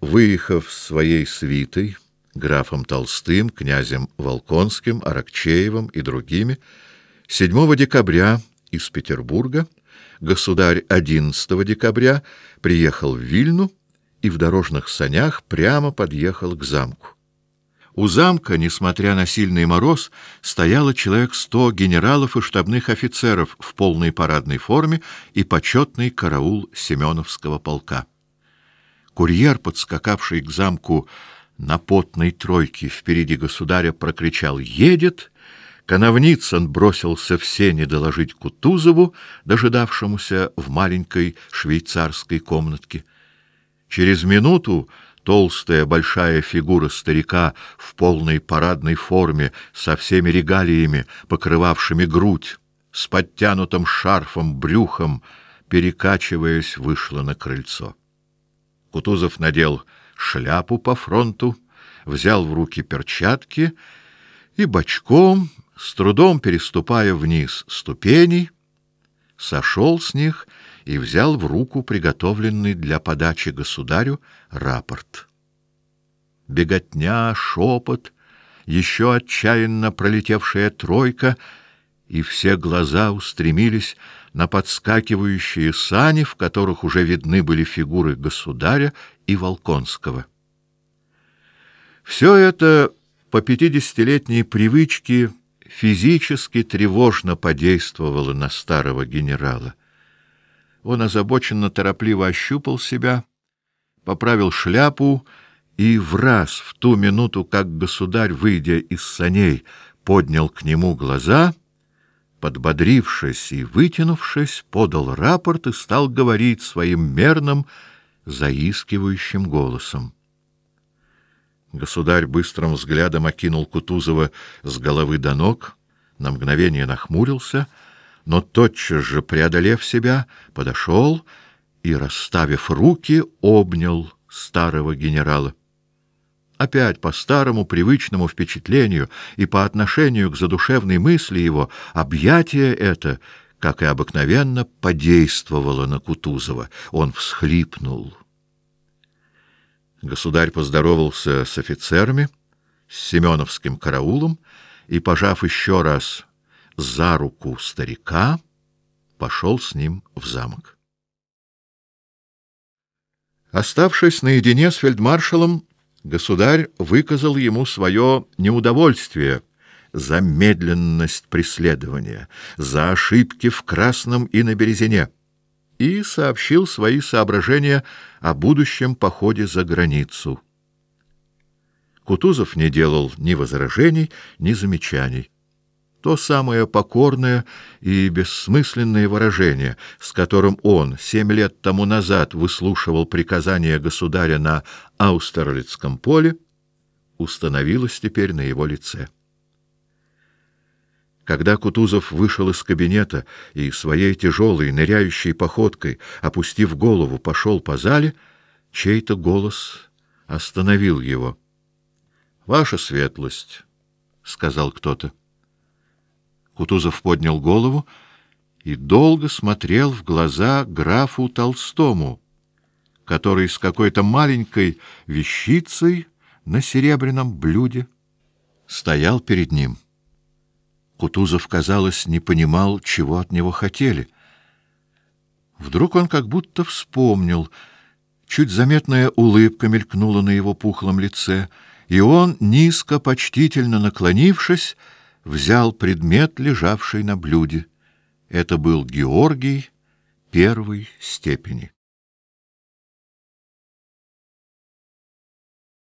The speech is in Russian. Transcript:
выехав с своей свитой, графом Толстым, князем Волконским, Аракчеевым и другими, 7 декабря из Петербурга, государь 11 декабря приехал в Вильну и в дорожных санях прямо подъехал к замку. У замка, несмотря на сильный мороз, стояло человек 100 генералов и штабных офицеров в полной парадной форме и почетный караул Семеновского полка. Курьер, подскакавший к замку на потной тройке впереди государя, прокричал: «Едет!» Коновницын бросился в сени доложить Кутузову, дожидавшемуся в маленькой швейцарской комнатке. Через минуту толстая большая фигура старика в полной парадной форме со всеми регалиями, покрывавшими грудь, с подтянутым шарфом брюхом, перекачиваясь, вышла на крыльцо. Кутузов надел шляпу по фронту, взял в руки перчатки и бочком, с трудом переступая вниз ступеней, сошел с них и взял в руку приготовленный для подачи государю рапорт. Беготня, шепот, еще отчаянно пролетевшая тройка, и все глаза устремились на подскакивающие сани, в которых уже видны были фигуры государя и Волконского. Все это по 50-летней привычке физически тревожно подействовало на старого генерала. Он озабоченно торопливо ощупал себя, поправил шляпу и враз в ту минуту, как государь, выйдя из саней, поднял к нему глаза, подбодрившись и вытянувшись, подал рапорт и стал говорить своим мерным, заискивающим голосом. Государь быстрым взглядом окинул Кутузова с головы до ног, на мгновение нахмурился, но тотчас же, преодолев себя, подошел и, расставив руки, обнял старого генерала. Опять по старому привычному впечатлению и по отношению к задушевной мысли его объятие это, как и обыкновенно, подействовало на Кутузова. Он всхлипнул. Государь поздоровался с офицерами, с Семеновским караулом и, пожав еще раз за руку старика, пошел с ним в замок. Оставшись наедине с фельдмаршалом, государь выказал ему свое неудовольствие за медленность преследования, за ошибки в Красном и на Березине, и сообщил свои соображения о будущем походе за границу. Кутузов не делал ни возражений, ни замечаний. То самое покорное и бессмысленное выражение, с которым он 7 лет тому назад выслушивал приказания государя на Аустерлицком поле, установилось теперь на его лице. Когда Кутузов вышел из кабинета и своей тяжелой, ныряющей походкой, опустив голову, пошел по зале, чей-то голос остановил его. — Ваша светлость, — сказал кто-то. Кутузов поднял голову и долго смотрел в глаза графу Толстому, который с какой-то маленькой вещицей на серебряном блюде стоял перед ним. Кутузов, казалось, не понимал, чего от него хотели. Вдруг он как будто вспомнил, чуть заметная улыбка мелькнула на его пухлом лице, и он, низко, почтительно наклонившись, взял предмет, лежавший на блюде. Это был Георгий первой степени.